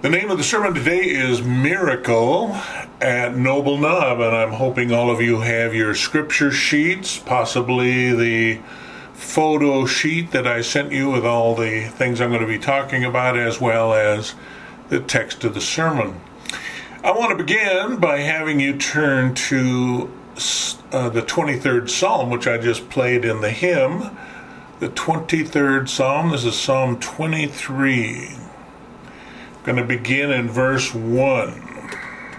The name of the sermon today is Miracle at Noble Knob, and I'm hoping all of you have your scripture sheets, possibly the photo sheet that I sent you with all the things I'm going to be talking about, as well as the text of the sermon. I want to begin by having you turn to the 23rd Psalm, which I just played in the hymn. The 23rd Psalm, this is Psalm 23. I'm going to begin in verse 1.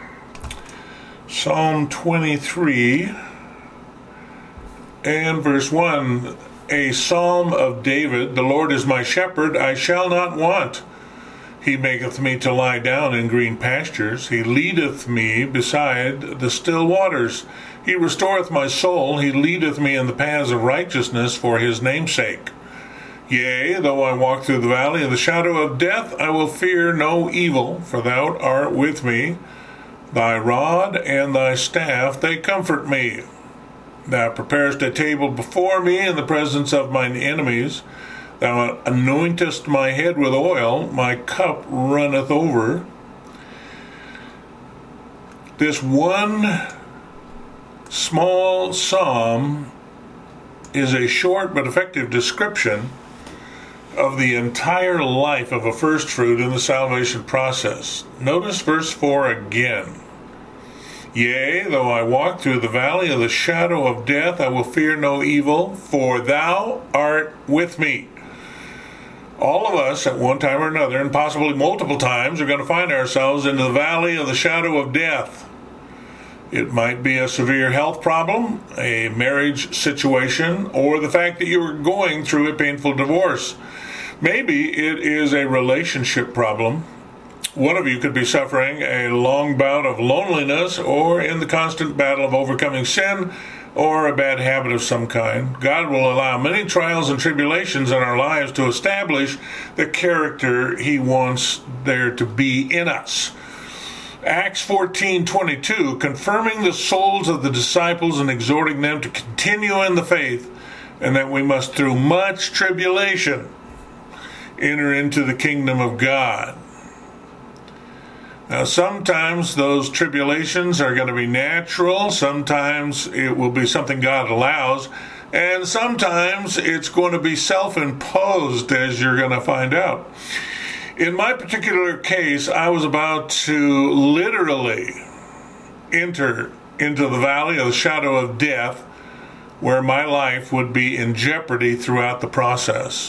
Psalm 23 and verse 1. A psalm of David. The Lord is my shepherd, I shall not want. He maketh me to lie down in green pastures. He leadeth me beside the still waters. He restoreth my soul. He leadeth me in the paths of righteousness for his name's sake. Yea, though I walk through the valley of the shadow of death, I will fear no evil, for thou art with me. Thy rod and thy staff, they comfort me. Thou preparest a table before me in the presence of mine enemies. Thou anointest my head with oil, my cup runneth over. This one small psalm is a short but effective description of the entire life of a first fruit in the salvation process. Notice verse 4 again. Yea, though I walk through the valley of the shadow of death, I will fear no evil, for thou art with me. All of us at one time or another, and possibly multiple times, are going to find ourselves in the valley of the shadow of death. It might be a severe health problem, a marriage situation, or the fact that you are going through a painful divorce. Maybe it is a relationship problem. One of you could be suffering a long bout of loneliness, or in the constant battle of overcoming sin, or a bad habit of some kind. God will allow many trials and tribulations in our lives to establish the character He wants there to be in us. Acts 14:22, confirming the souls of the disciples and exhorting them to continue in the faith, and that we must through much tribulation enter into the kingdom of God. Now, sometimes those tribulations are going to be natural, sometimes it will be something God allows, and sometimes it's going to be self-imposed, as you're going to find out. In my particular case, I was about to literally enter into the valley of the shadow of death, where my life would be in jeopardy throughout the process.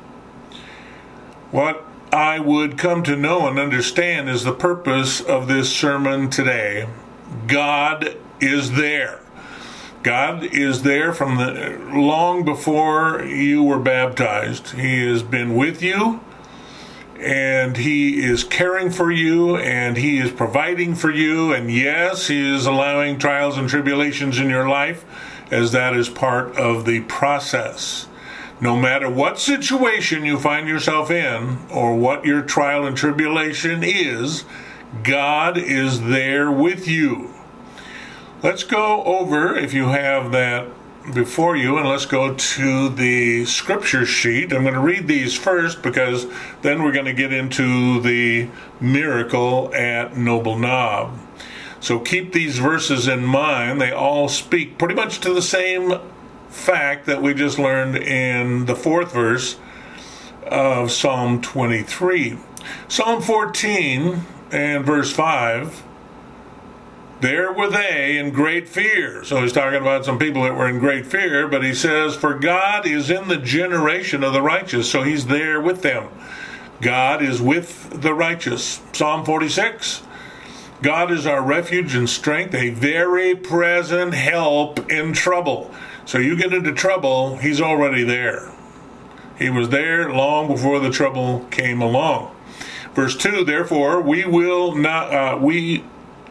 What I would come to know and understand is the purpose of this sermon today. God is there. God is there from long before you were baptized. He has been with you, and He is caring for you, and He is providing for you, and yes, He is allowing trials and tribulations in your life, as that is part of the process. No matter what situation you find yourself in, or what your trial and tribulation is, God is there with you. Let's go over, if you have that before you, and let's go to the scripture sheet. I'm going to read these first, because then we're going to get into the miracle at Noble Knob. So keep these verses in mind. They all speak pretty much to the same fact that we just learned in the 4th verse of Psalm 23. Psalm 14 and verse 5, there were they in great fear. So he's talking about some people that were in great fear, but he says, for God is in the generation of the righteous. So He's there with them. God is with the righteous. Psalm 46, God is our refuge and strength, a very present help in trouble. So you get into trouble, He's already there. He was there long before the trouble came along. Verse 2, therefore will not we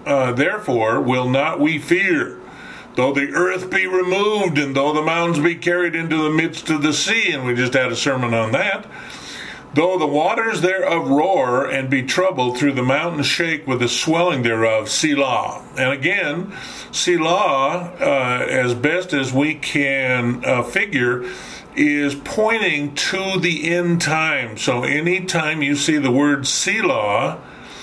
fear, though the earth be removed, and though the mountains be carried into the midst of the sea. And we just had a sermon on that. Though the waters thereof roar and be troubled, through the mountains shake with the swelling thereof, Selah. And again, Selah, as best as we can figure, is pointing to the end time. So anytime you see the word Selah,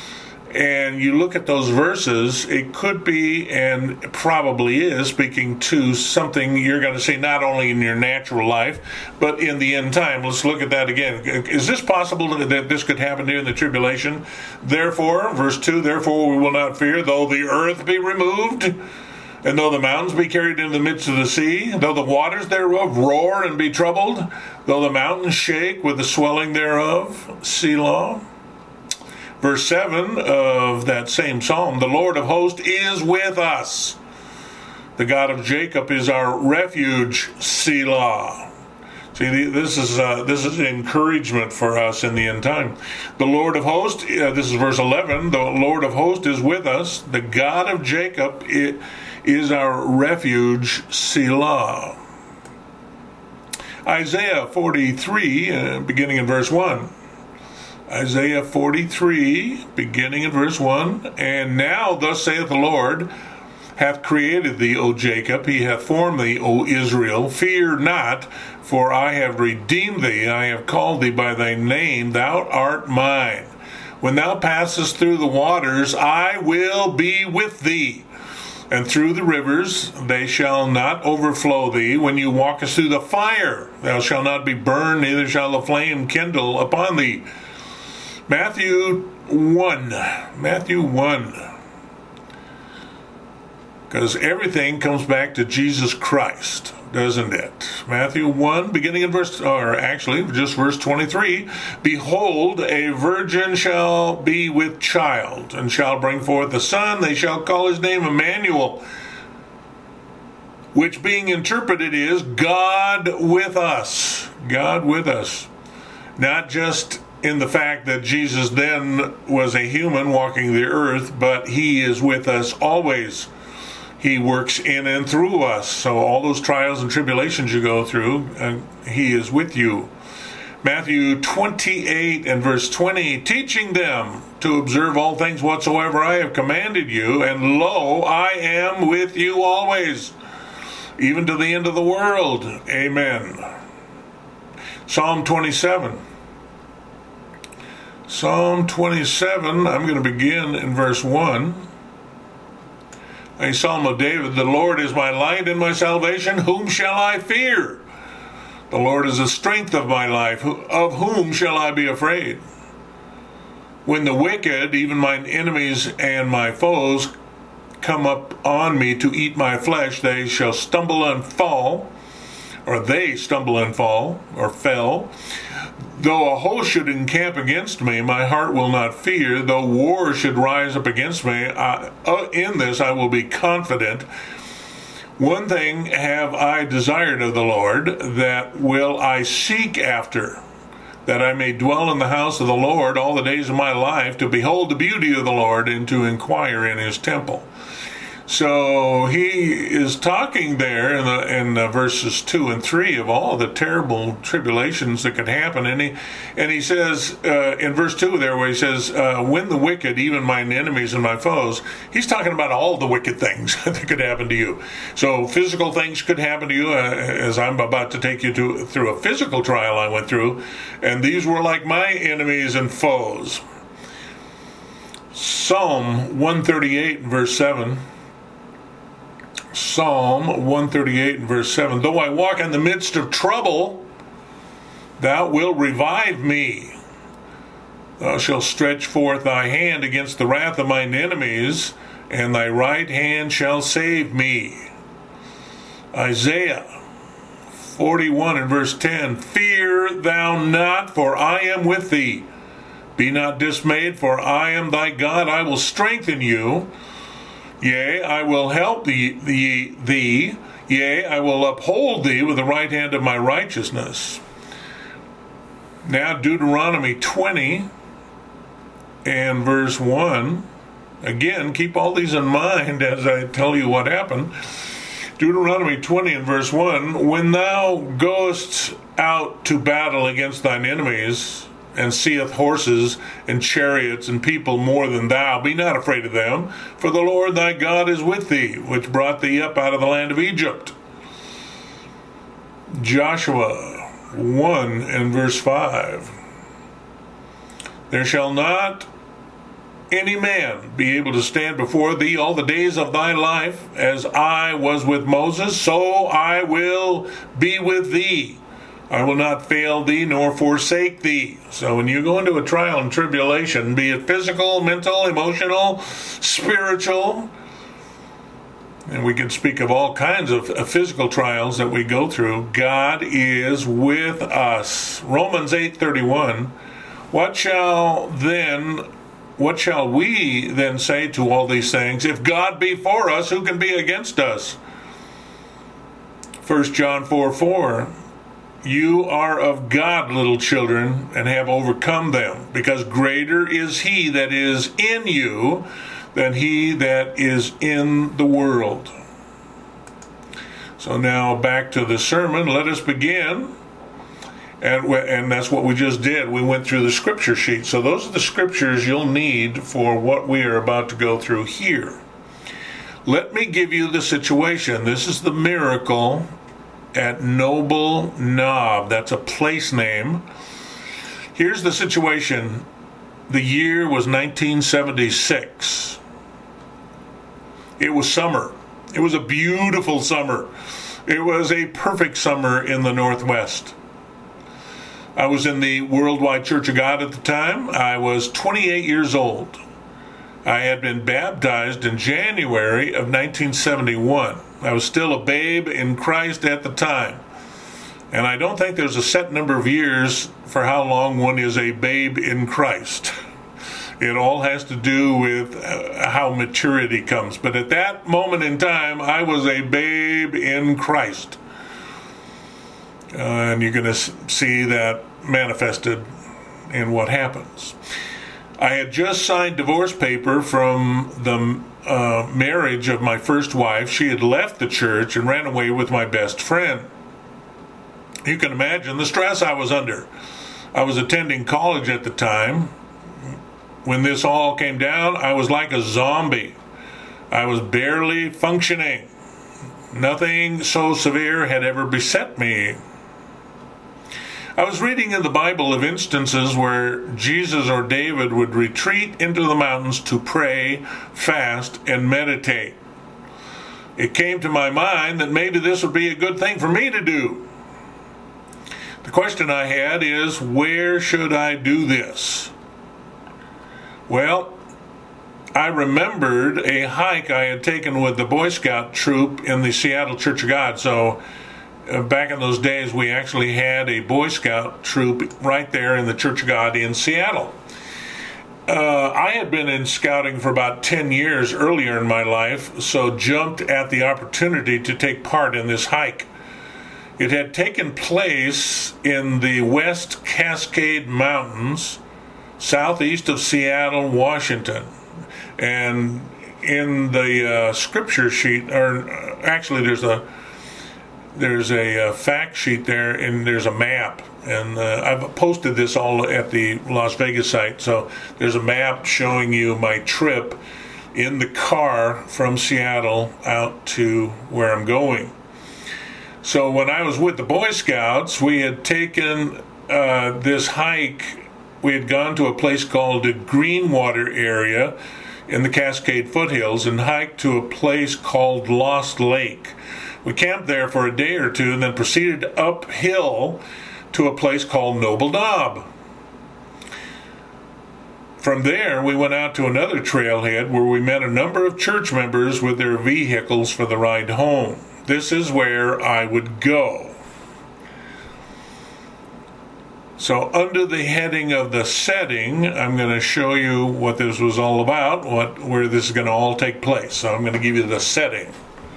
and you look at those verses, it could be and probably is speaking to something you're going to see not only in your natural life, but in the end time. Let's look at that again. Is this possible that this could happen during the tribulation? Therefore, verse 2, therefore we will not fear, though the earth be removed, and though the mountains be carried into the midst of the sea, though the waters thereof roar and be troubled, though the mountains shake with the swelling thereof. Selah. Verse 7 of that same psalm, the Lord of hosts is with us. The God of Jacob is our refuge. Selah. See, this is encouragement for us in the end time. The Lord of hosts, this is verse 11, the Lord of hosts is with us. The God of Jacob is our refuge. Selah. Isaiah 43, beginning in verse 1. Isaiah 43, beginning in verse 1. And now thus saith the Lord, hath created thee, O Jacob, he hath formed thee, O Israel. Fear not, for I have redeemed thee, I have called thee by thy name, thou art mine. When thou passest through the waters, I will be with thee. And through the rivers, they shall not overflow thee. When you walkest through the fire, thou shalt not be burned, neither shall the flame kindle upon thee. Matthew 1. Because everything comes back to Jesus Christ, doesn't it? Matthew 1, beginning in verse 23. Behold, a virgin shall be with child, and shall bring forth a son. They shall call his name Emmanuel, which being interpreted is God with us. God with us. Not just in the fact that Jesus then was a human walking the earth, but he is with us always. He works in and through us. So all those trials and tribulations you go through, he is with you. Matthew 28 and verse 20, teaching them to observe all things whatsoever I have commanded you, and lo, I am with you always, even to the end of the world. Amen. Psalm 27. Psalm 27, I'm going to begin in verse 1. A psalm of David, the Lord is my light and my salvation, whom shall I fear? The Lord is the strength of my life, of whom shall I be afraid? When the wicked, even mine enemies and my foes, come up on me to eat my flesh, they shall stumble and fall, or they stumble and fall, or fell. Though a host should encamp against me, my heart will not fear. Though war should rise up against me, in this I will be confident. One thing have I desired of the Lord, that will I seek after, that I may dwell in the house of the Lord all the days of my life, to behold the beauty of the Lord, and to inquire in his temple. So he is talking there in verses 2 and 3 of all the terrible tribulations that could happen, and he says in verse 2 there, where he says, when the wicked, even mine enemies and my foes, he's talking about all the wicked things that could happen to you. So physical things could happen to you, as I'm about to take you through a physical trial I went through, and these were like my enemies and foes. Psalm 138 verse 7. Psalm 138 and verse 7. Though I walk in the midst of trouble, thou wilt revive me. Thou shalt stretch forth thy hand against the wrath of mine enemies, and thy right hand shall save me. Isaiah 41 and verse 10. Fear thou not, for I am with thee. Be not dismayed, for I am thy God. I will strengthen you. Yea, I will help thee. Yea, I will uphold thee with the right hand of my righteousness. Now Deuteronomy 20 and verse 1. Again, keep all these in mind as I tell you what happened. Deuteronomy 20 and verse 1. When thou goest out to battle against thine enemies, and seeth horses and chariots and people more than thou, be not afraid of them, for the Lord thy God is with thee, which brought thee up out of the land of Egypt. Joshua 1 and verse 5. There shall not any man be able to stand before thee all the days of thy life, as I was with Moses, so I will be with thee. I will not fail thee nor forsake thee. So when you go into a trial and tribulation, be it physical, mental, emotional, spiritual, and we can speak of all kinds of physical trials that we go through, God is with us. Romans 8:31, what shall we then say to all these things? If God be for us, who can be against us? 1 John 4:4, you are of God, little children, and have overcome them, because greater is he that is in you than he that is in the world. So now back to the sermon. Let us begin. And that's what we just did. We went through the scripture sheet. So those are the scriptures you'll need for what we are about to go through here. Let me give you the situation. This is the miracle at Noble Knob. That's a place name. Here's the situation. The year was 1976. It was summer. It was a beautiful summer. It was a perfect summer in the Northwest. I was in the Worldwide Church of God at the time. I was 28 years old. I had been baptized in January of 1971. I was still a babe in Christ at the time. And I don't think there's a set number of years for how long one is a babe in Christ. It all has to do with how maturity comes. But at that moment in time, I was a babe in Christ. And you're going to see that manifested in what happens. I had just signed divorce paper from the marriage of my first wife. She had left the church and ran away with my best friend. You can imagine the stress I was under. I was attending college at the time. When this all came down, I was like a zombie. I was barely functioning. Nothing so severe had ever beset me. I was reading in the Bible of instances where Jesus or David would retreat into the mountains to pray, fast, and meditate. It came to my mind that maybe this would be a good thing for me to do. The question I had is, where should I do this? Well, I remembered a hike I had taken with the Boy Scout troop in the Seattle Church of God. So back in those days, we actually had a Boy Scout troop right there in the Church of God in Seattle. I had been in scouting for about 10 years earlier in my life, so jumped at the opportunity to take part in this hike. It had taken place in the West Cascade Mountains, southeast of Seattle, Washington. And in the scripture sheet, or actually there's a fact sheet there, and there's a map. And I've posted this all at the Las Vegas site. So there's a map showing you my trip in the car from Seattle out to where I'm going. So when I was with the Boy Scouts, we had taken this hike. We had gone to a place called the Greenwater area in the Cascade foothills and hiked to a place called Lost Lake. We camped there for a day or two and then proceeded uphill to a place called Noble Knob. From there, we went out to another trailhead where we met a number of church members with their vehicles for the ride home. This is where I would go. So under the heading of the setting, I'm going to show you what this was all about, where this is going to all take place. So I'm going to give you the setting.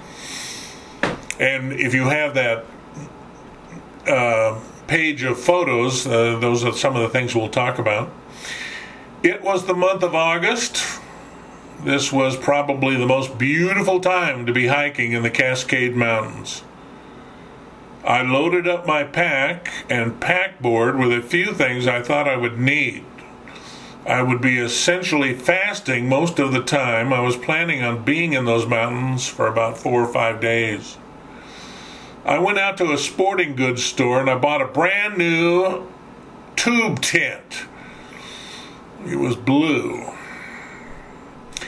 And if you have that page of photos, those are some of the things we'll talk about. It was the month of August. This was probably the most beautiful time to be hiking in the Cascade Mountains. I loaded up my pack and pack board with a few things I thought I would need. I would be essentially fasting most of the time. I was planning on being in those mountains for about 4 or 5 days. I went out to a sporting goods store and I bought a brand new tube tent. It was blue.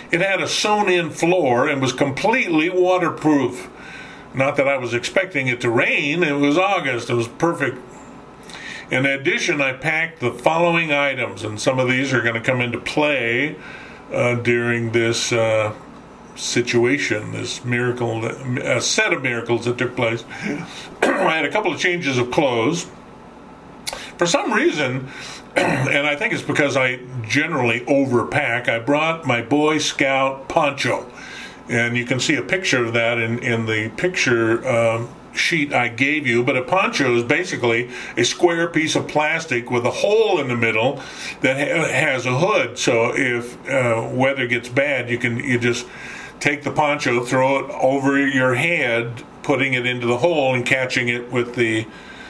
It had a sewn-in floor and was completely waterproof. Not that I was expecting it to rain. It was August. It was perfect. In addition, I packed the following items, and some of these are going to come into play during this situation, this miracle, a set of miracles that took place. I had a couple of changes of clothes. For some reason, and I think it's because I generally overpack, I brought my Boy Scout poncho. And you can see a picture of that in the picture sheet I gave you. But a poncho is basically a square piece of plastic with a hole in the middle that has a hood. So if weather gets bad, you just take the poncho, throw it over your head, putting it into the hole and catching it with the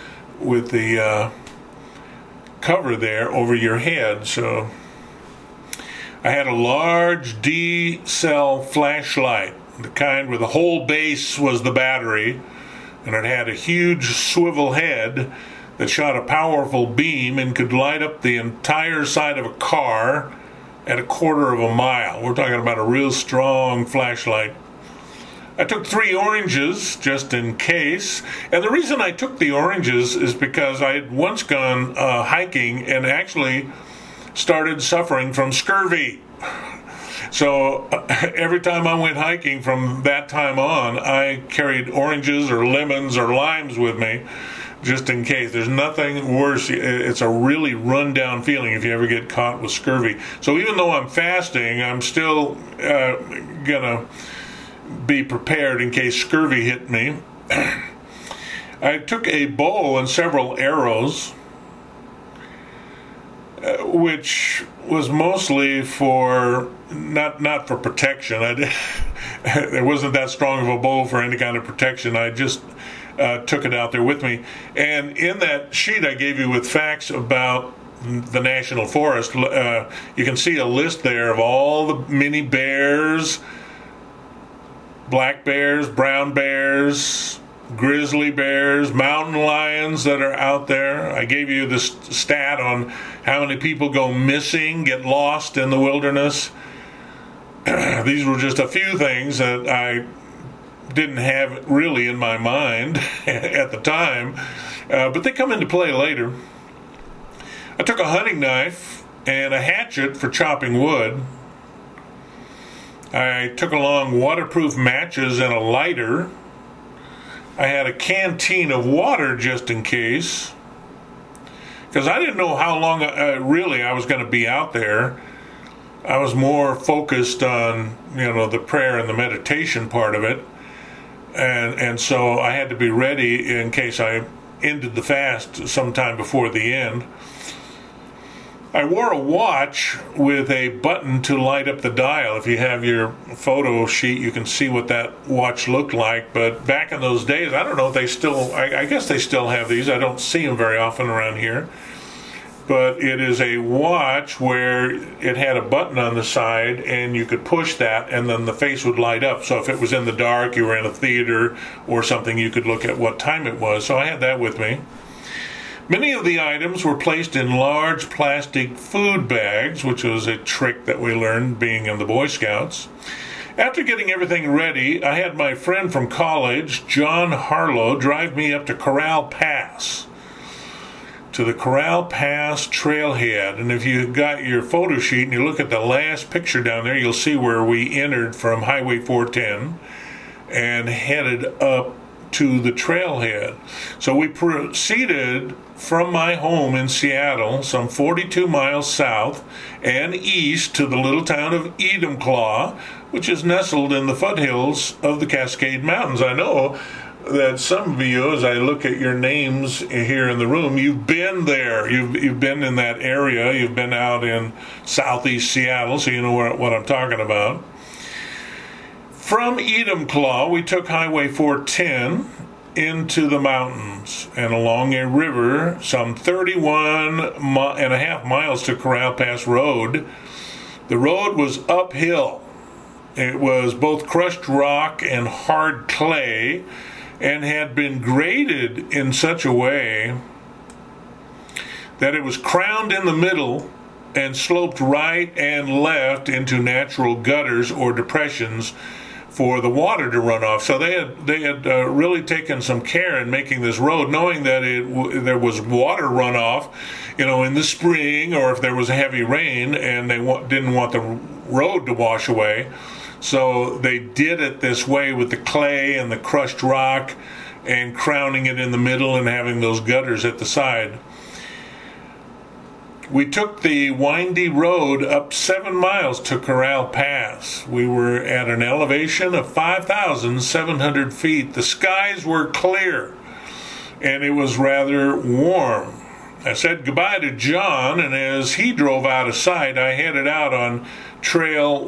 cover there over your head. So I had a large D-cell flashlight, the kind where the whole base was the battery, and it had a huge swivel head that shot a powerful beam and could light up the entire side of a car at a quarter of a mile. We're talking about a real strong flashlight. I took 3 oranges just in case, and the reason I took the oranges is because I had once gone hiking and actually started suffering from scurvy. So every time I went hiking from that time on, I carried oranges or lemons or limes with me just in case. There's nothing worse. It's a really run-down feeling if you ever get caught with scurvy. So even though I'm fasting, I'm still gonna be prepared in case scurvy hit me. I took a bow and several arrows, which was mostly for not for protection. There wasn't that strong of a bow for any kind of protection. I just took it out there with me. And in that sheet I gave you with facts about the National Forest, you can see a list there of all the mini bears, black bears, brown bears, grizzly bears, mountain lions that are out there. I gave you this stat on how many people go missing, get lost in the wilderness. These were just a few things that I didn't have really in my mind at the time, but they come into play later. I took a hunting knife and a hatchet for chopping wood. I took along waterproof matches and a lighter. I had a canteen of water just in case, because I didn't know how long really I was going to be out there. I was more focused on, the prayer and the meditation part of it, and so I had to be ready in case I ended the fast sometime before the end. I wore a watch with a button to light up the dial. If you have your photo sheet, you can see what that watch looked like. But back in those days, I don't know if they still, I guess they still have these. I don't see them very often around here. But it is a watch where it had a button on the side, and you could push that, and then the face would light up. So if it was in the dark, you were in a theater or something, you could look at what time it was. So I had that with me. Many of the items were placed in large plastic food bags, which was a trick that we learned being in the Boy Scouts. After getting everything ready, I had my friend from college, John Harlow, drive me up to Corral Pass, to the Corral Pass trailhead. And if you got your photo sheet and you look at the last picture down there, you'll see where we entered from Highway 410 and headed up to the trailhead. So we proceeded from my home in Seattle, some 42 miles south and east, to the little town of Enumclaw, which is nestled in the foothills of the Cascade Mountains. I know that some of you, as I look at your names here in the room, you've been there. You've been in that area. You've been out in southeast Seattle, so you know what I'm talking about. From Enumclaw, we took Highway 410 into the mountains and along a river, some 31.5 miles to Corral Pass Road. The road was uphill. It was both crushed rock and hard clay, and had been graded in such a way that it was crowned in the middle and sloped right and left into natural gutters or depressions for the water to run off. So they had really taken some care in making this road, knowing that there was water runoff, in the spring, or if there was heavy rain, and they didn't want the road to wash away. So they did it this way with the clay and the crushed rock, and crowning it in the middle and having those gutters at the side. We took the windy road up 7 miles to Corral Pass. We were at an elevation of 5,700 feet. The skies were clear, and it was rather warm. I said goodbye to John, and as he drove out of sight, I headed out on Trail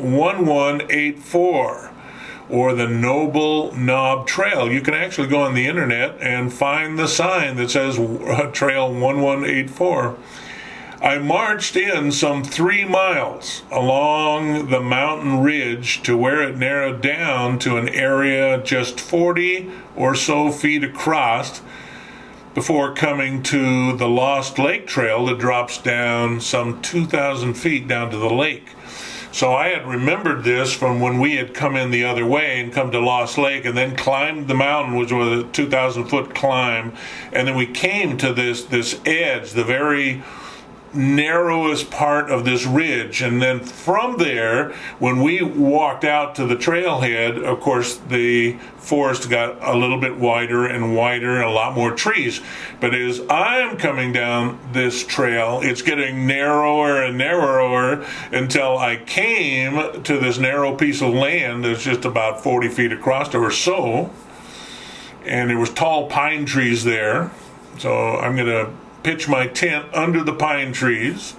1184, or the Noble Knob Trail. You can actually go on the internet and find the sign that says Trail 1184. I marched in some 3 miles along the mountain ridge to where it narrowed down to an area just 40 or so feet across before coming to the Lost Lake Trail that drops down some 2,000 feet down to the lake. So I had remembered this from when we had come in the other way and come to Lost Lake and then climbed the mountain, which was a 2,000-foot climb, and then we came to this edge, the very narrowest part of this ridge, and then from there, when we walked out to the trailhead, of course the forest got a little bit wider and wider and a lot more trees. But as I'm coming down this trail, it's getting narrower and narrower until I came to this narrow piece of land that's just about 40 feet across or so, and there was tall pine trees there. So I'm going to pitch my tent under the pine trees,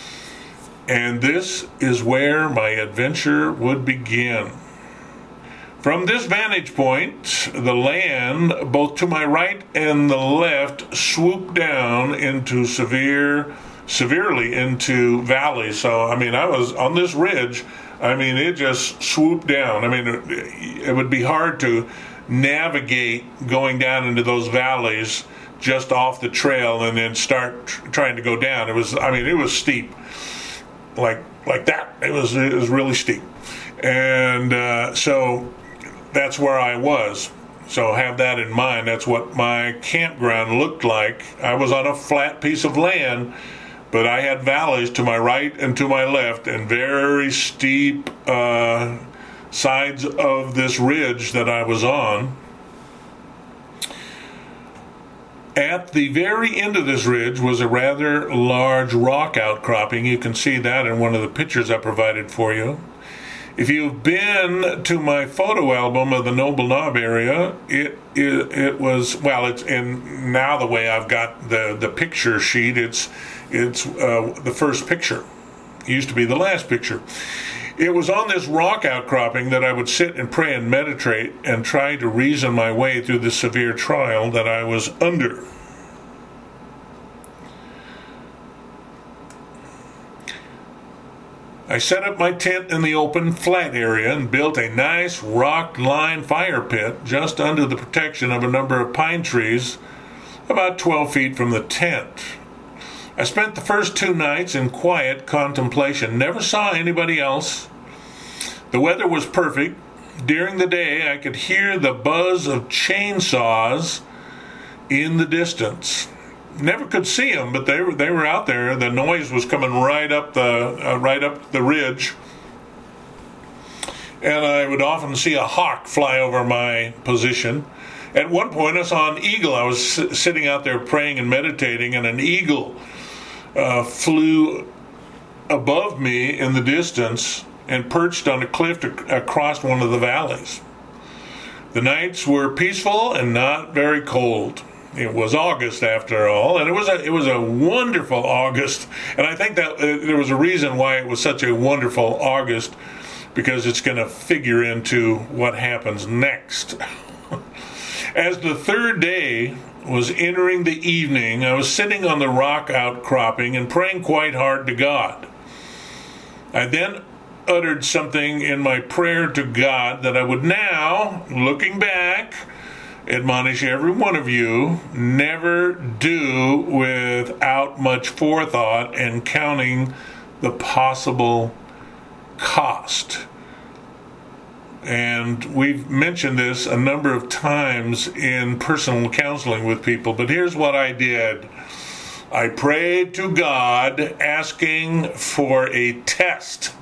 and this is where my adventure would begin. From this vantage point, the land both to my right and the left swooped down into severely into valleys. So I was on this ridge, it just swooped down. It would be hard to navigate going down into those valleys just off the trail and then start trying to go down. It was steep, like that. It was really steep, and so that's where I was. So have that in mind. That's what my campground looked like. I was on a flat piece of land, but I had valleys to my right and to my left, and very steep sides of this ridge that I was on. At the very end of this ridge was a rather large rock outcropping. You can see that in one of the pictures I provided for you. If you've been to my photo album of the Noble Knob area, it was, it's in now the way I've got the picture sheet, it's the first picture. It used to be the last picture. It was on this rock outcropping that I would sit and pray and meditate and try to reason my way through the severe trial that I was under. I set up my tent in the open, flat area and built a nice rock-lined fire pit just under the protection of a number of pine trees about 12 feet from the tent. I spent the first 2 nights in quiet contemplation, never saw anybody else. The weather was perfect. During the day, I could hear the buzz of chainsaws in the distance. Never could see them, but they were out there. The noise was coming right up the ridge, and I would often see a hawk fly over my position. At one point, I saw an eagle. I was sitting out there praying and meditating, and an eagle flew above me in the distance and perched on a cliff across one of the valleys. The nights were peaceful and not very cold. It was August after all, and it was a wonderful August. And I think that there was a reason why it was such a wonderful August, because it's going to figure into what happens next. As the third day was entering the evening, I was sitting on the rock outcropping and praying quite hard to God. I then uttered something in my prayer to God that I would now, looking back, admonish every one of you, never do without much forethought and counting the possible cost. And we've mentioned this a number of times in personal counseling with people, but here's what I did. I prayed to God asking for a test.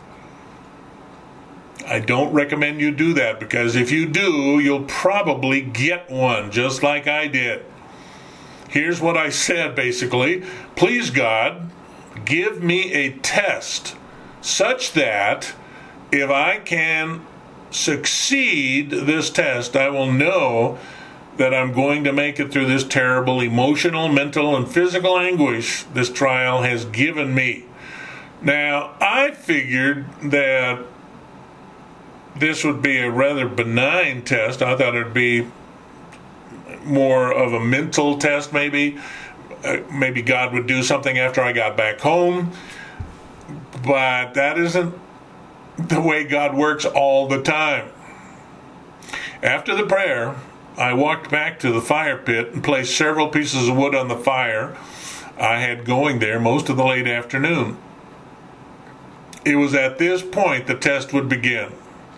I don't recommend you do that, because if you do, you'll probably get one, just like I did. Here's what I said, basically. Please, God, give me a test such that if I can succeed this test, I will know that I'm going to make it through this terrible emotional, mental, and physical anguish this trial has given me. Now, I figured that this would be a rather benign test. I thought it would be more of a mental test, maybe. Maybe God would do something after I got back home. But that isn't the way God works all the time. After the prayer, I walked back to the fire pit and placed several pieces of wood on the fire I had going there most of the late afternoon. It was at this point the test would begin.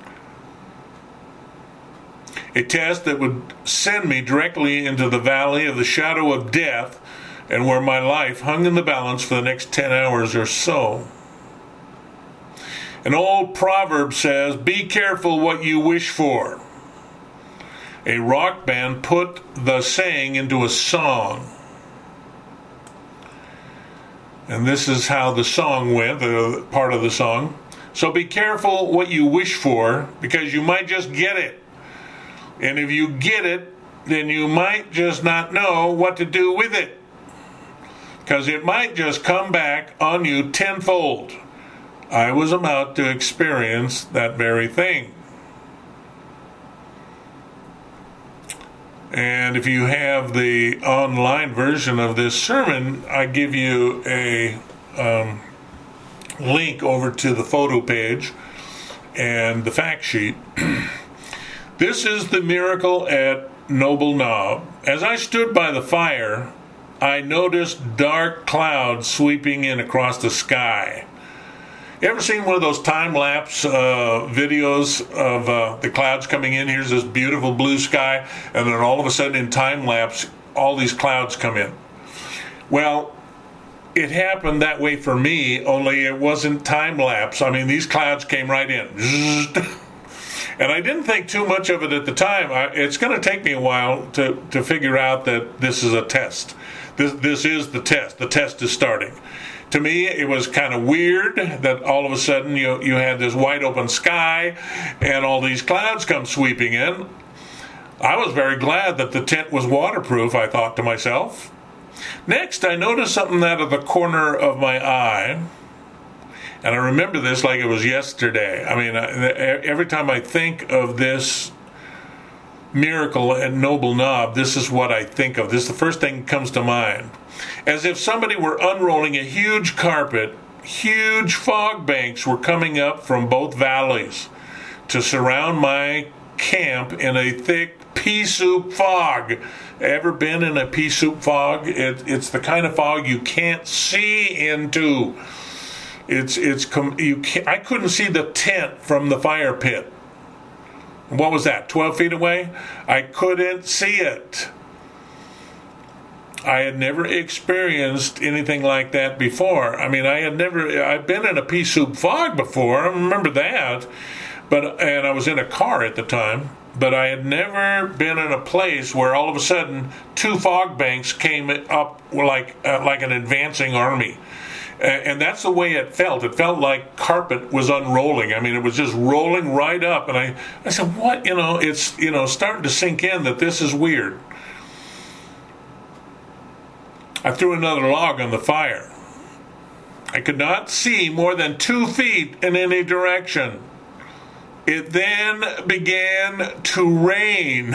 A test that would send me directly into the valley of the shadow of death, and where my life hung in the balance for the next 10 hours or so. An old proverb says, "Be careful what you wish for." A rock band put the saying into a song. And this is how the song went, the part of the song. So be careful what you wish for, because you might just get it. And if you get it, then you might just not know what to do with it, because it might just come back on you tenfold. I was about to experience that very thing. And if you have the online version of this sermon, I give you a link over to the photo page and the fact sheet. This is the miracle at Noble Knob. As I stood by the fire, I noticed dark clouds sweeping in across the sky. You ever seen one of those time-lapse videos of the clouds coming in? Here's this beautiful blue sky, and then all of a sudden in time-lapse, all these clouds come in. Well, it happened that way for me, only it wasn't time-lapse. I mean, these clouds came right in. And I didn't think too much of it at the time. It's going to take me a while to figure out that this is a test. This is the test. The test is starting. To me, it was kind of weird that all of a sudden you had this wide open sky and all these clouds come sweeping in. I was very glad that the tent was waterproof, I thought to myself. Next, I noticed something out of the corner of my eye. And I remember this like it was yesterday. I mean, every time I think of this miracle at Noble Knob, this is what I think of. This is the first thing that comes to mind. As if somebody were unrolling a huge carpet, huge fog banks were coming up from both valleys to surround my camp in a thick pea soup fog. Ever been in a pea soup fog? It's the kind of fog you can't see into. I couldn't see the tent from the fire pit. What was that, 12 feet away? I couldn't see it. I had never experienced anything like that before. I mean, I'd been in a pea soup fog before, I remember that, and I was in a car at the time, but I had never been in a place where all of a sudden two fog banks came up like an advancing army. And that's the way it felt. It felt like carpet was unrolling. I mean, it was just rolling right up. And I said, what? It's, starting to sink in that this is weird. I threw another log on the fire. I could not see more than 2 feet in any direction. It then began to rain.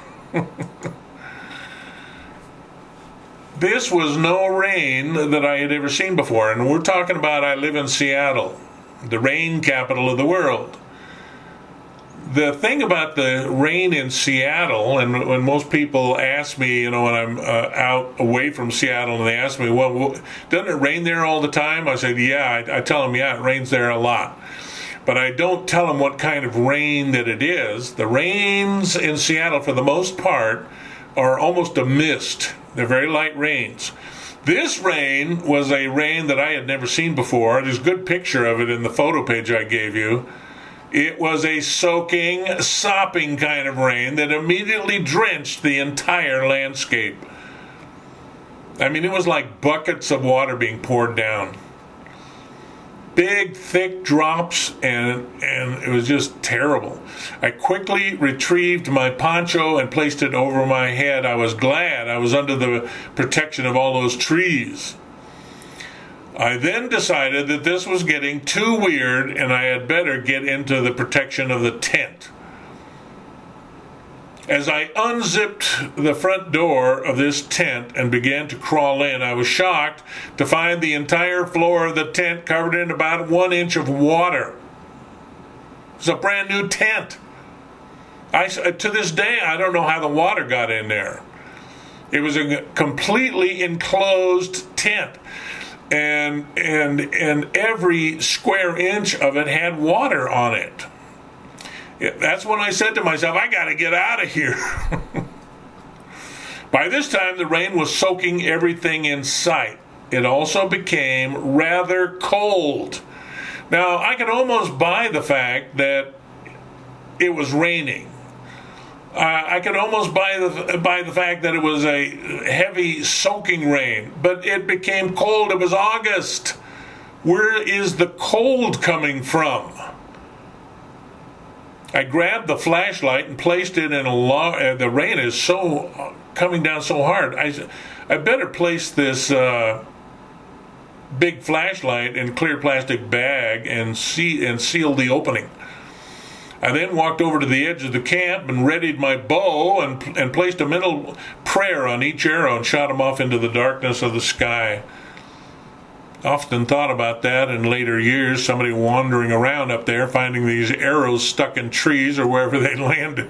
This was no rain that I had ever seen before. And we're talking about, I live in Seattle, the rain capital of the world. the thing about the rain in Seattle, and when most people ask me, when I'm out away from Seattle, and they ask me, well, doesn't it rain there all the time? I said, yeah. I tell them, yeah, it rains there a lot. But I don't tell them what kind of rain that it is. The rains in Seattle, for the most part, are almost a mist. They're very light rains. This rain was a rain that I had never seen before. There's a good picture of it in the photo page I gave you. It was a soaking, sopping kind of rain that immediately drenched the entire landscape. I mean, it was like buckets of water being poured down. Big, thick drops, and it was just terrible. I quickly retrieved my poncho and placed it over my head. I was glad I was under the protection of all those trees. I then decided that this was getting too weird and I had better get into the protection of the tent. As I unzipped the front door of this tent and began to crawl in, I was shocked to find the entire floor of the tent covered in about 1 inch of water. It's a brand new tent. To this day, I don't know how the water got in there. It was a completely enclosed tent. And every square inch of it had water on it. That's when I said to myself, I got to get out of here. By this time, the rain was soaking everything in sight. It also became rather cold. Now, I could almost buy the fact that it was raining. I could almost buy the fact that it was a heavy soaking rain, but it became cold. It was August. Where is the cold coming from? I grabbed the flashlight and placed it in the rain is so coming down so hard. I better place this big flashlight in a clear plastic bag and seal the opening. I then walked over to the edge of the camp and readied my bow and placed a mental prayer on each arrow and shot them off into the darkness of the sky. Often thought about that in later years, somebody wandering around up there finding these arrows stuck in trees or wherever they landed.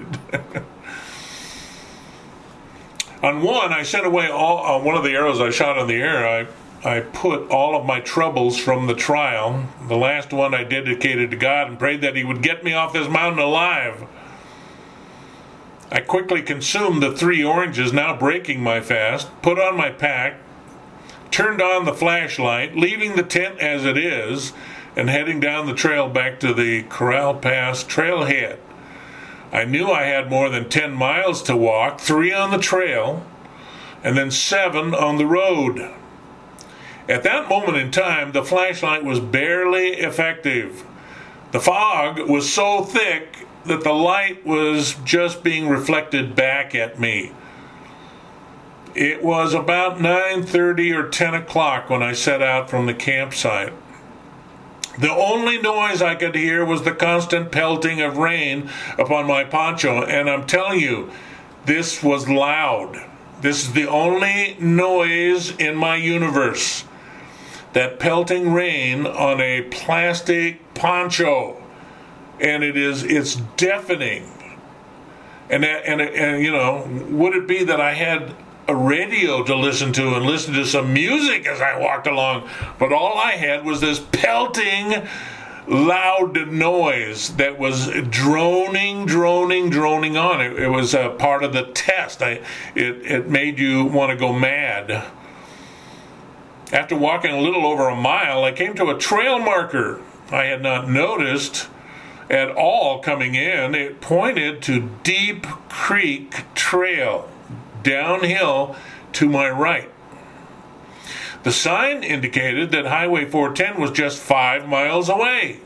On one, I sent away one of the arrows I shot in the air. I put all of my troubles from the trial. The last one I dedicated to God and prayed that He would get me off this mountain alive. I quickly consumed the 3 oranges, now breaking my fast, put on my pack, turned on the flashlight, leaving the tent as it is, and heading down the trail back to the Corral Pass trailhead. I knew I had more than 10 miles to walk, 3 on the trail, and then 7 on the road. At that moment in time, the flashlight was barely effective. The fog was so thick that the light was just being reflected back at me. It was about 9:30 or 10 o'clock when I set out from the campsite. The only noise I could hear was the constant pelting of rain upon my poncho, and I'm telling you, this was loud. This is the only noise in my universe. That pelting rain on a plastic poncho, and it's deafening. And would it be that I had a radio to listen to and listen to some music as I walked along? But all I had was this pelting, loud noise that was droning on. It was a part of the test. It made you want to go mad. After walking a little over a mile, I came to a trail marker I had not noticed at all coming in. It pointed to Deep Creek Trail, downhill to my right. The sign indicated that Highway 410 was just 5 miles away.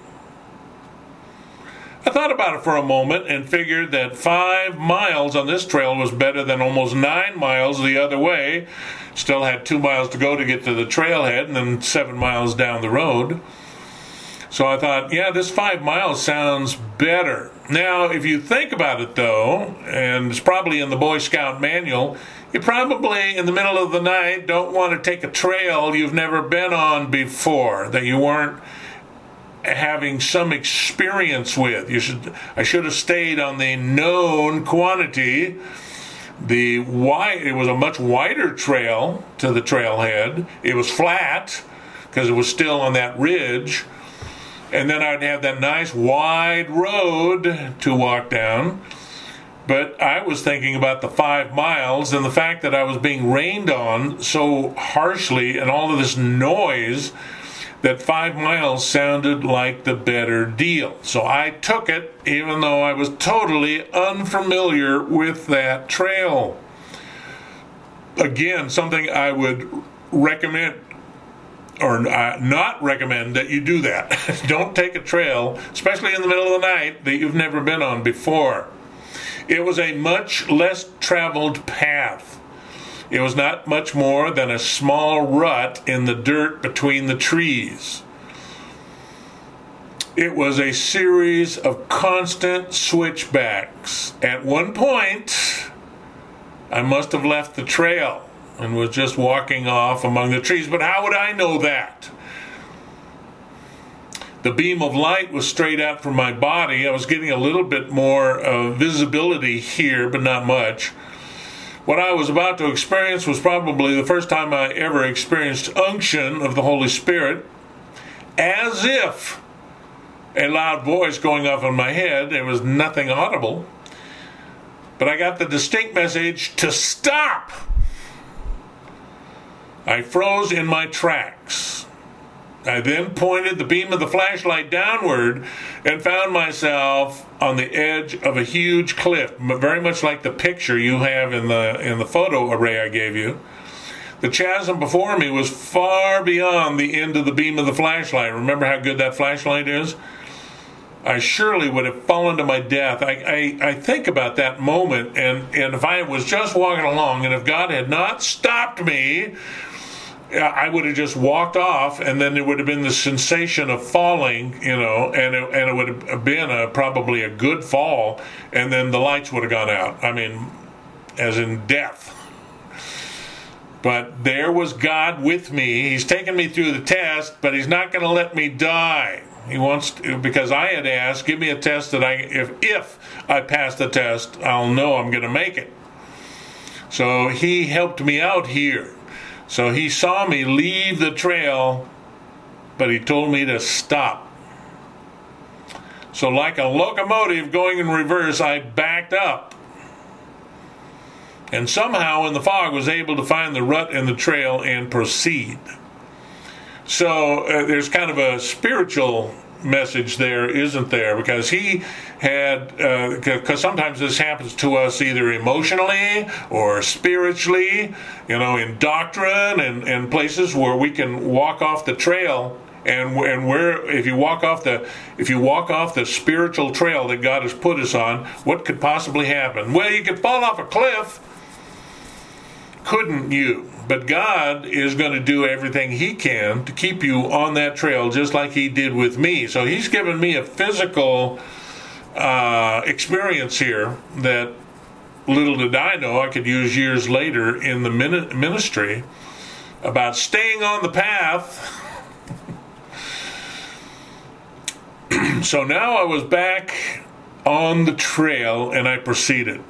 I thought about it for a moment and figured that 5 miles on this trail was better than almost 9 miles the other way. Still had 2 miles to go to get to the trailhead and then 7 miles down the road. So I thought, yeah, this 5 miles sounds better. Now, if you think about it, though, and it's probably in the Boy Scout manual, you probably, in the middle of the night, don't want to take a trail you've never been on before, that you weren't having some experience with. I should have stayed on the known quantity. It was a much wider trail to the trailhead. It was flat because it was still on that ridge. And then I'd have that nice wide road to walk down. But I was thinking about the 5 miles and the fact that I was being rained on so harshly and all of this noise, that 5 miles sounded like the better deal. So I took it, even though I was totally unfamiliar with that trail. Again, something I would recommend, or not recommend, that you do that. Don't take a trail, especially in the middle of the night, that you've never been on before. It was a much less traveled path. It was not much more than a small rut in the dirt between the trees. It was a series of constant switchbacks. At one point, I must have left the trail and was just walking off among the trees, but how would I know that? The beam of light was straight out from my body. I was getting a little bit more visibility here, but not much. What I was about to experience was probably the first time I ever experienced unction of the Holy Spirit, as if a loud voice going off in my head. There was nothing audible, but I got the distinct message to stop. I froze in my tracks. I then pointed the beam of the flashlight downward and found myself on the edge of a huge cliff, very much like the picture you have in the photo array I gave you. The chasm before me was far beyond the end of the beam of the flashlight. Remember how good that flashlight is? I surely would have fallen to my death. I think about that moment, and if I was just walking along, and if God had not stopped me, I would have just walked off, and then there would have been the sensation of falling, and it would have been probably a good fall, and then the lights would have gone out. I mean, as in death. But there was God with me. He's taken me through the test, but he's not going to let me die. He wants to, because I had asked, give me a test that if I pass the test, I'll know I'm going to make it. So he helped me out here. So he saw me leave the trail, but he told me to stop. So like a locomotive going in reverse, I backed up. And somehow in the fog was able to find the rut in the trail and proceed. So there's kind of a spiritual message there, isn't there? Because he had, because sometimes this happens to us either emotionally or spiritually, in doctrine and places where we can walk off the trail. And if you walk off the spiritual trail that God has put us on, what could possibly happen? Well, you could fall off a cliff, couldn't you? But God is going to do everything he can to keep you on that trail, just like he did with me. So he's given me a physical experience here that little did I know I could use years later in the ministry about staying on the path. So now I was back on the trail and I proceeded.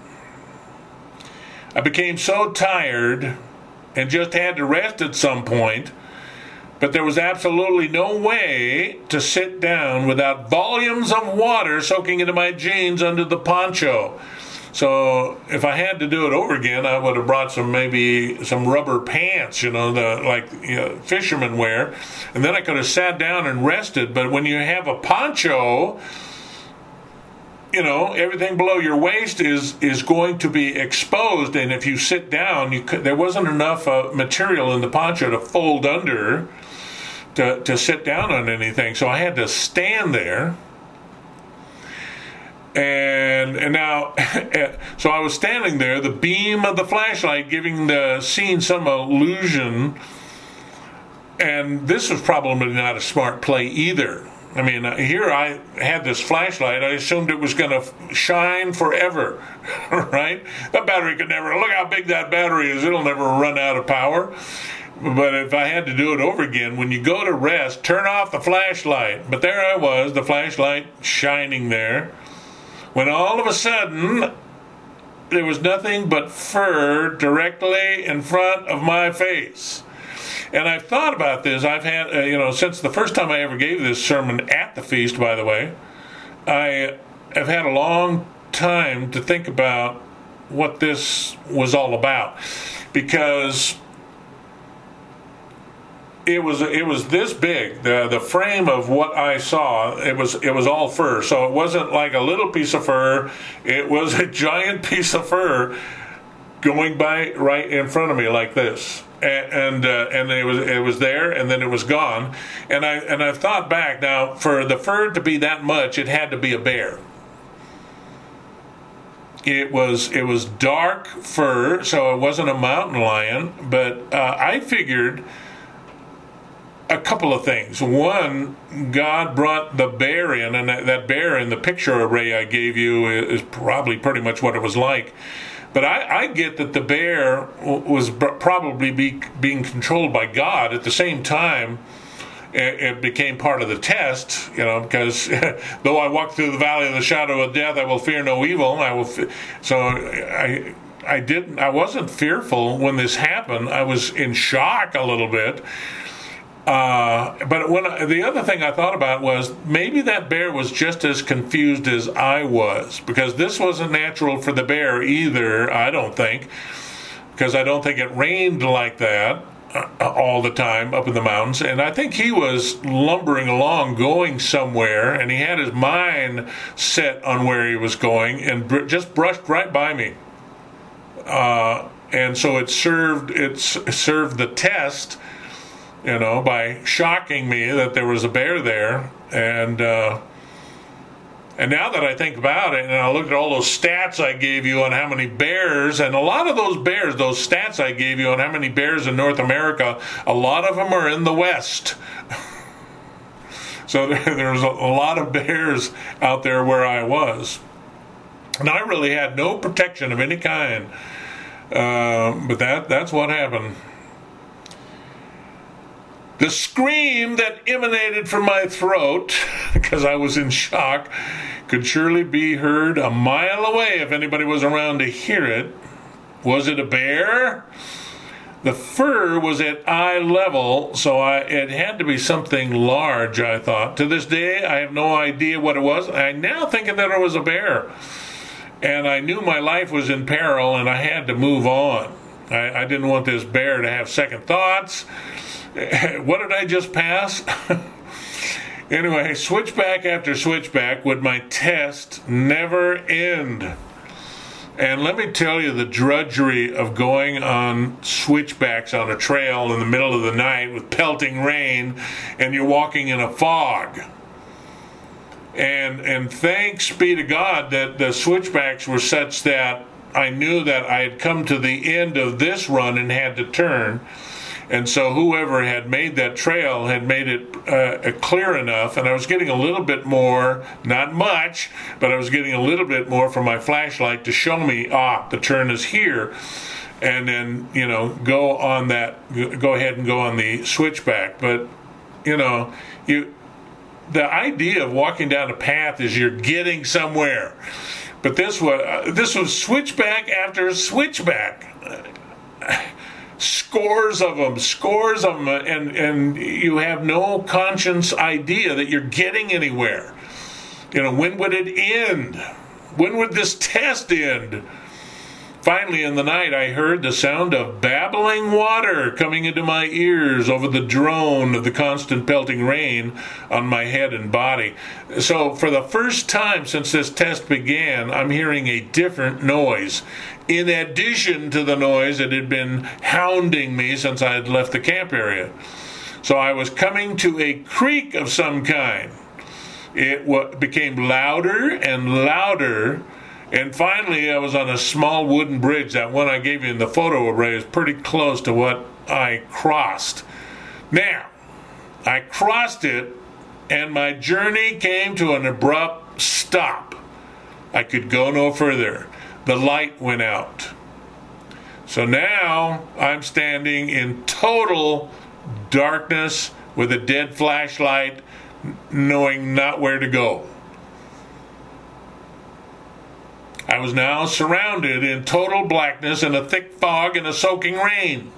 I became so tired and just had to rest at some point, but there was absolutely no way to sit down without volumes of water soaking into my jeans under the poncho. So if I had to do it over again, I would have brought some rubber pants, fishermen wear, and then I could have sat down and rested. But when you have a poncho, everything below your waist is going to be exposed, and if you sit down, there wasn't enough material in the poncho to fold under to sit down on anything. So I had to stand there. And now, so I was standing there, the beam of the flashlight giving the scene some illusion, and this was probably not a smart play either. I mean, here I had this flashlight. I assumed it was going to shine forever, right? That battery could never, look how big that battery is. It'll never run out of power. But if I had to do it over again, when you go to rest, turn off the flashlight. But there I was, the flashlight shining there, when all of a sudden, there was nothing but fur directly in front of my face. And I've thought about this. I've had, since the first time I ever gave this sermon at the feast, by the way, I have had a long time to think about what this was all about, because it was this big. The frame of what I saw, it was all fur. So it wasn't like a little piece of fur. It was a giant piece of fur going by right in front of me like this. And it was there, and then it was gone. And I've thought back now, for the fur to be that much, it had to be a bear. It was dark fur, so it wasn't a mountain lion. But I figured a couple of things. One, God brought the bear in, and that bear in the picture array I gave you is probably pretty much what it was like. But I get that the bear was probably being controlled by God. At the same time, it became part of the test, because though I walk through the valley of the shadow of death, I will fear no evil. I wasn't fearful when this happened. I was in shock a little bit. But the other thing I thought about was maybe that bear was just as confused as I was, because this wasn't natural for the bear either, I don't think, because I don't think it rained like that all the time up in the mountains. And I think he was lumbering along, going somewhere, and he had his mind set on where he was going, and just brushed right by me. And so it served the test, by shocking me that there was a bear there. And now that I think about it, and I look at all those stats I gave you on how many bears, and a lot of those bears, those stats I gave you on how many bears in North America, a lot of them are in the West. So there's a lot of bears out there where I was. And I really had no protection of any kind. But that's what happened. The scream that emanated from my throat, because I was in shock, could surely be heard a mile away if anybody was around to hear it. Was it a bear? The fur was at eye level, so it had to be something large, I thought. To this day, I have no idea what it was. I now think that it was a bear. And I knew my life was in peril, and I had to move on. I didn't want this bear to have second thoughts. What did I just pass? Anyway, switchback after switchback, would my test never end? And let me tell you the drudgery of going on switchbacks on a trail in the middle of the night with pelting rain, and you're walking in a fog. And thanks be to God that the switchbacks were such that I knew that I had come to the end of this run and had to turn. And so whoever had made that trail had made it clear enough, and I was getting a little bit more, not much, but I was getting a little bit more from my flashlight to show me, the turn is here, and then, go ahead and go on the switchback. But, the idea of walking down a path is you're getting somewhere. But this was switchback after switchback. Scores of them, and you have no conscious idea that you're getting anywhere. When would it end? When would this test end? Finally, in the night, I heard the sound of babbling water coming into my ears over the drone of the constant pelting rain on my head and body. So, for the first time since this test began, I'm hearing a different noise, in addition to the noise that had been hounding me since I had left the camp area. So I was coming to a creek of some kind. It became louder and louder, and finally I was on a small wooden bridge. That one I gave you in the photo array is pretty close to what I crossed. Now, I crossed it, and my journey came to an abrupt stop. I could go no further. The light went out. So now I'm standing in total darkness with a dead flashlight, knowing not where to go. I was now surrounded in total blackness and a thick fog and a soaking rain.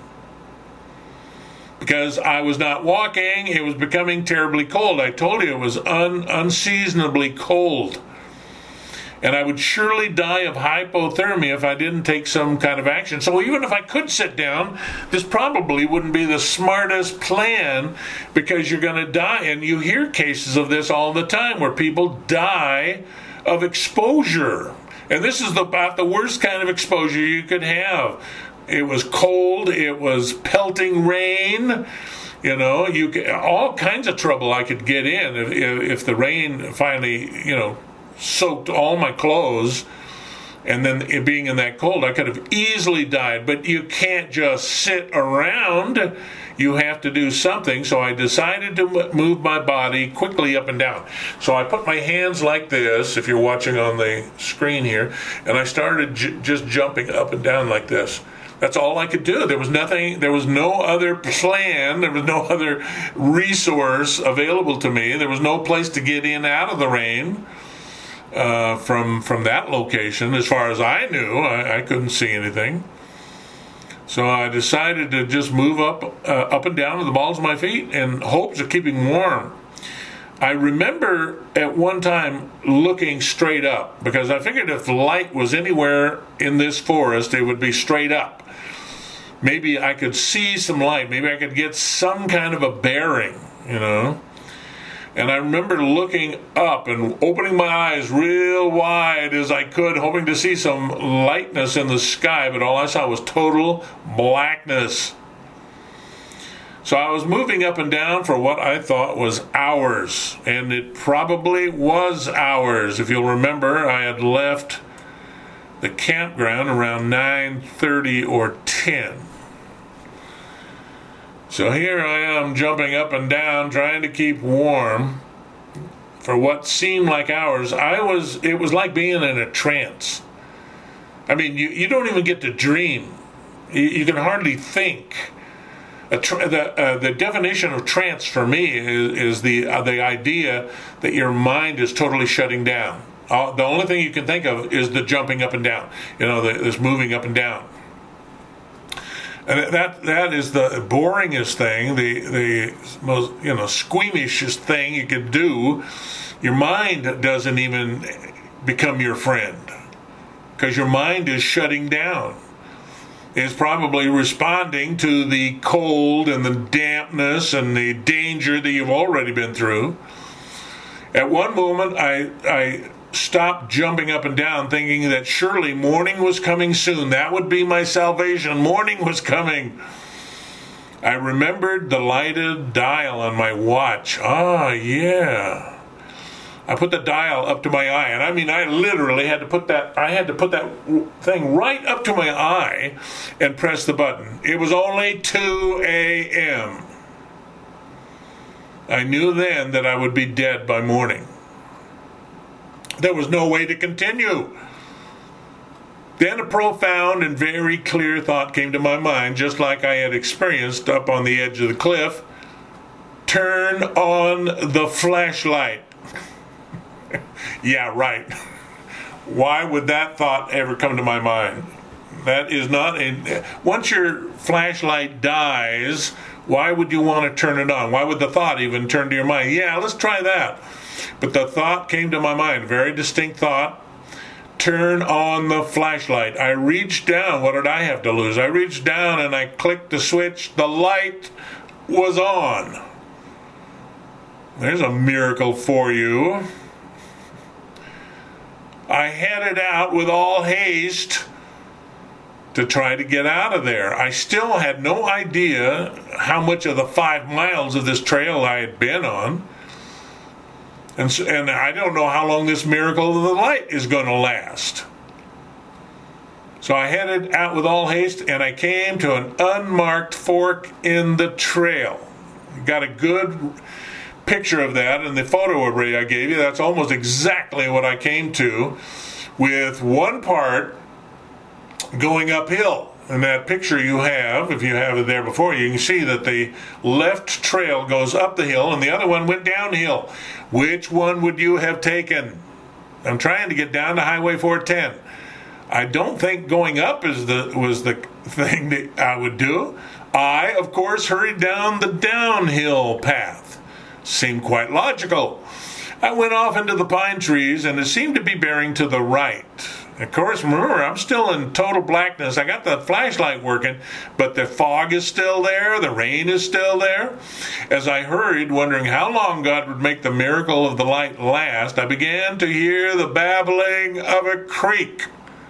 Because I was not walking, it was becoming terribly cold. I told you it was unseasonably cold. And I would surely die of hypothermia if I didn't take some kind of action. So even if I could sit down, this probably wouldn't be the smartest plan, because you're going to die. And you hear cases of this all the time where people die of exposure. And this is about the worst kind of exposure you could have. It was cold, it was pelting rain, all kinds of trouble I could get in if the rain finally, soaked all my clothes, and then it being in that cold, I could have easily died. But you can't just sit around. You have to do something. So I decided to move my body quickly up and down. So I put my hands like this, if you're watching on the screen here, and I started just jumping up and down like this. That's all I could do. There was nothing, there was no other plan, there was no other resource available to me. There was no place to get in out of the rain. From that location, as far as I knew, I couldn't see anything. So I decided to just move up and down with the balls of my feet in hopes of keeping warm. I remember at one time looking straight up, because I figured if the light was anywhere in this forest, it would be straight up. Maybe I could see some light. Maybe I could get some kind of a bearing, And I remember looking up and opening my eyes real wide as I could, hoping to see some lightness in the sky, but all I saw was total blackness. So I was moving up and down for what I thought was hours, and it probably was hours. If you'll remember, I had left the campground around 9:30 or 10. So here I am jumping up and down, trying to keep warm for what seemed like hours. It was like being in a trance. I mean, you don't even get to dream. You can hardly think. The definition of trance for me is the idea that your mind is totally shutting down. The only thing you can think of is the jumping up and down. This moving up and down. And that is the boringest thing, the most squeamishest thing you could do. Your mind doesn't even become your friend, because your mind is shutting down. It's probably responding to the cold and the dampness and the danger that you've already been through. At one moment, I stopped jumping up and down, thinking that surely morning was coming soon. That would be my salvation. Morning was coming. I remembered the lighted dial on my watch. Yeah. I put the dial up to my eye, and I literally had to put that thing right up to my eye and press the button. It was only 2 a.m. I knew then that I would be dead by morning. There was no way to continue. Then a profound and very clear thought came to my mind, just like I had experienced up on the edge of the cliff. Turn on the flashlight. Yeah, right. Why would that thought ever come to my mind? That is not once your flashlight dies, why would you want to turn it on? Why would the thought even turn to your mind? Yeah, let's try that. But the thought came to my mind, very distinct thought. Turn on the flashlight. I reached down. What did I have to lose? I reached down and I clicked the switch. The light was on. There's a miracle for you. I headed out with all haste to try to get out of there. I still had no idea how much of the 5 miles of this trail I had been on. And I don't know how long this miracle of the light is going to last. So I headed out with all haste, and I came to an unmarked fork in the trail. Got a good picture of that in the photo array I gave you. That's almost exactly what I came to, with one part going uphill. In that picture you have, if you have it there before you can see that the left trail goes up the hill and the other one went downhill. Which one would you have taken? I'm trying to get down to Highway 410. I don't think going up was the thing that I would do. I, of course, hurried down the downhill path. Seemed quite logical. I went off into the pine trees and it seemed to be bearing to the right. Of course, remember, I'm still in total blackness. I got the flashlight working, but the fog is still there. The rain is still there. As I hurried, wondering how long God would make the miracle of the light last, I began to hear the babbling of a creek.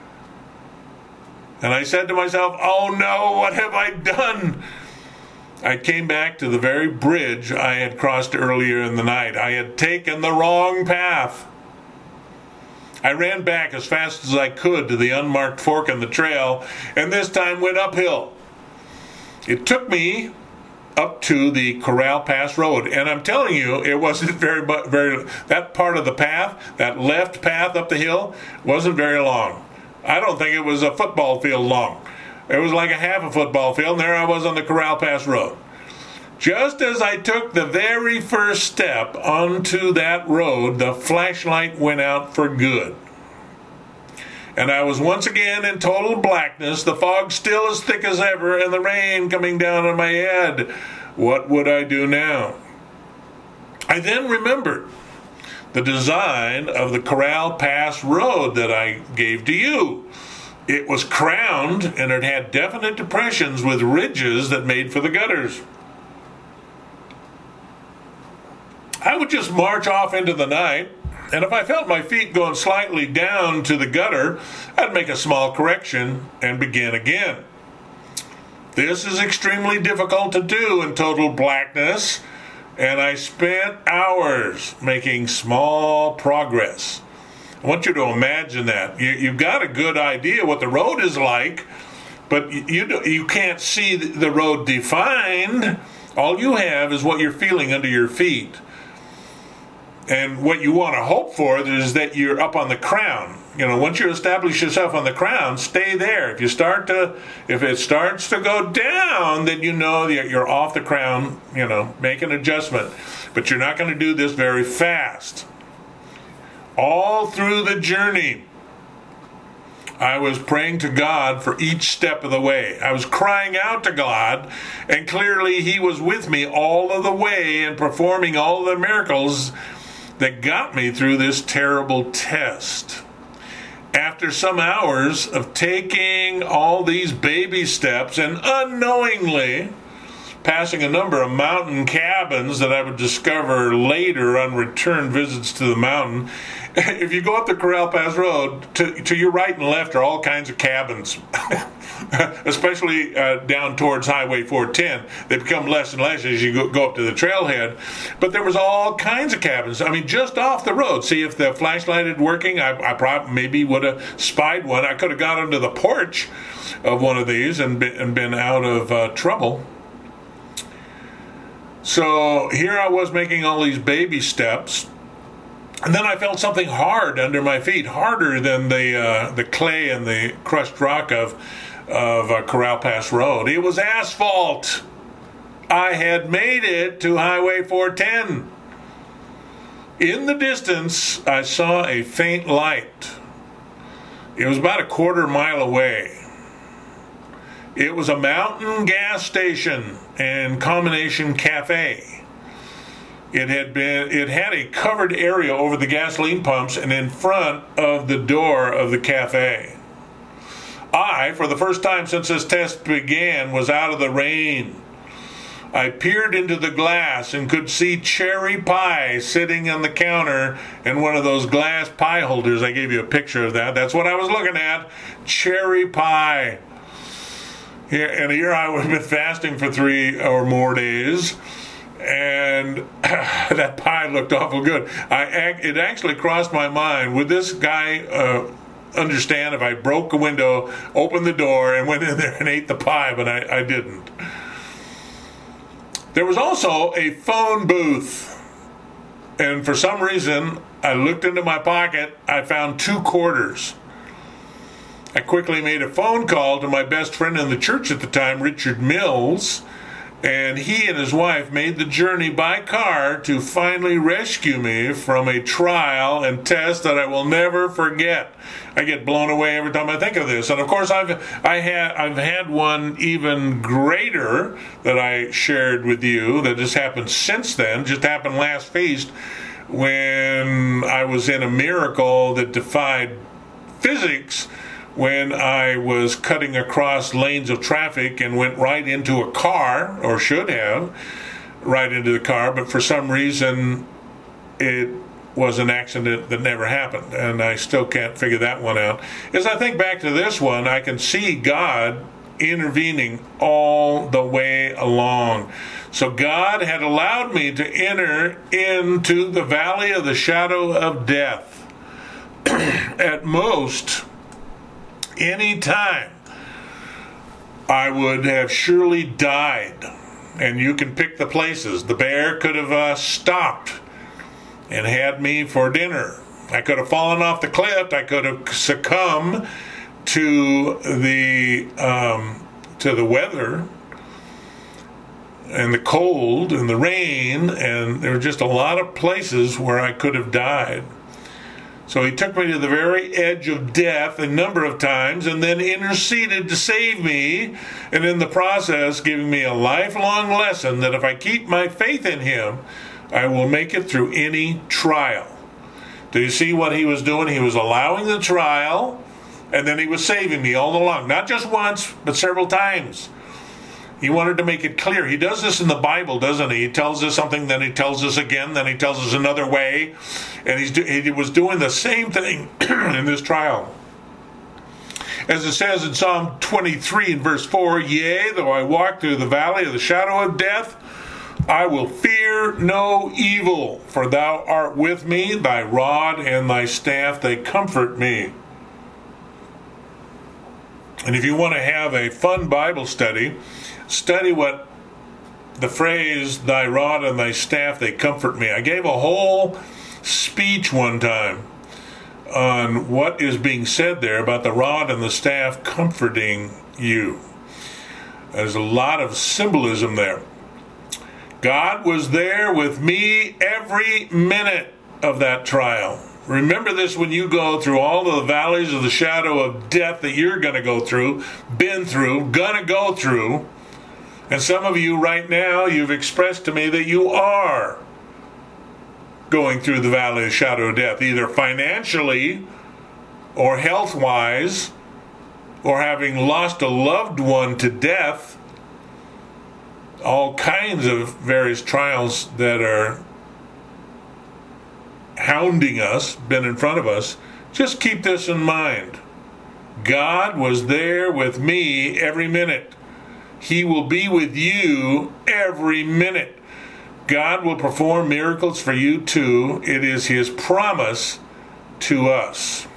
And I said to myself, oh no, what have I done? I came back to the very bridge I had crossed earlier in the night. I had taken the wrong path. I ran back as fast as I could to the unmarked fork in the trail, and this time went uphill. It took me up to the Corral Pass Road, and I'm telling you, it wasn't very that part of the path, that left path up the hill, wasn't very long. I don't think it was a football field long. It was like a half a football field, and there I was on the Corral Pass Road. Just as I took the very first step onto that road, the flashlight went out for good. And I was once again in total blackness, the fog still as thick as ever, and the rain coming down on my head. What would I do now? I then remembered the design of the Corral Pass Road that I gave to you. It was crowned, and it had definite depressions with ridges that made for the gutters. I would just march off into the night, and if I felt my feet going slightly down to the gutter, I'd make a small correction and begin again. This is extremely difficult to do in total blackness, and I spent hours making small progress. I want you to imagine that. You've got a good idea what the road is like, but you can't see the road defined. All you have is what you're feeling under your feet. And what you want to hope for is that you're up on the crown. You know, once you establish yourself on the crown, stay there. If it starts to go down, then you know that you're off the crown, make an adjustment. But you're not going to do this very fast. All through the journey, I was praying to God for each step of the way. I was crying out to God, and clearly He was with me all of the way and performing all the miracles that got me through this terrible test. After some hours of taking all these baby steps and unknowingly passing a number of mountain cabins that I would discover later on return visits to the mountain, if you go up the Corral Pass Road, to your right and left are all kinds of cabins, especially down towards Highway 410. They become less and less as you go up to the trailhead. But there was all kinds of cabins. I mean, just off the road. See, if the flashlight had working, I probably maybe would have spied one. I could have got onto the porch of one of these and been out of trouble. So here I was making all these baby steps. And then I felt something hard under my feet, harder than the clay and the crushed rock of Corral Pass Road. It was asphalt. I had made it to Highway 410. In the distance, I saw a faint light. It was about a quarter mile away. It was a mountain gas station and combination cafe. It had a covered area over the gasoline pumps and in front of the door of the cafe. I, for the first time since this test began, was out of the rain. I peered into the glass and could see cherry pie sitting on the counter in one of those glass pie holders. I gave you a picture of that. That's what I was looking at. Cherry pie. Here I have been fasting for 3 or more days. And that pie looked awful good. It actually crossed my mind, would this guy understand if I broke a window, opened the door, and went in there and ate the pie? But I didn't. There was also a phone booth And for some reason, I looked into my pocket, I found 2 quarters. I quickly made a phone call to my best friend in the church at the time, Richard Mills, and he and his wife made the journey by car to finally rescue me from a trial and test that I will never forget. I get blown away every time I think of this. And of course, I've had one even greater that I shared with you that just happened since then. Just happened last feast when I was in a miracle that defied physics, when I was cutting across lanes of traffic and went right into a car, or should have, right into the car, but for some reason it was an accident that never happened, and I still can't figure that one out. As I think back to this one, I can see God intervening all the way along. So God had allowed me to enter into the valley of the shadow of death. At most, any time, I would have surely died. And you can pick the places. The bear could have stopped and had me for dinner. I could have fallen off the cliff. I could have succumbed to the weather and the cold and the rain, and there were just a lot of places where I could have died. So he took me to the very edge of death a number of times and then interceded to save me, and in the process giving me a lifelong lesson that if I keep my faith in him, I will make it through any trial. Do you see what he was doing? He was allowing the trial, and then he was saving me all along. Not just once, but several times. He wanted to make it clear. He does this in the Bible, doesn't he? He tells us something, then he tells us again, then he tells us another way. And he was doing the same thing in this trial. As it says in Psalm 23 and verse 4, "Yea, though I walk through the valley of the shadow of death, I will fear no evil, for thou art with me, thy rod and thy staff, they comfort me." And if you want to have a fun Bible study what the phrase, "thy rod and thy staff, they comfort me." I gave a whole speech one time on what is being said there about the rod and the staff comforting you. There's a lot of symbolism there. God was there with me every minute of that trial. Remember this when you go through all of the valleys of the shadow of death that you're going to go through, been through, going to go through. And some of you right now, you've expressed to me that you are going through the valley of the shadow of death, either financially or health-wise, or having lost a loved one to death. All kinds of various trials that are hounding us, been in front of us. Just keep this in mind. God was there with me every minute. He will be with you every minute. God will perform miracles for you too. It is his promise to us.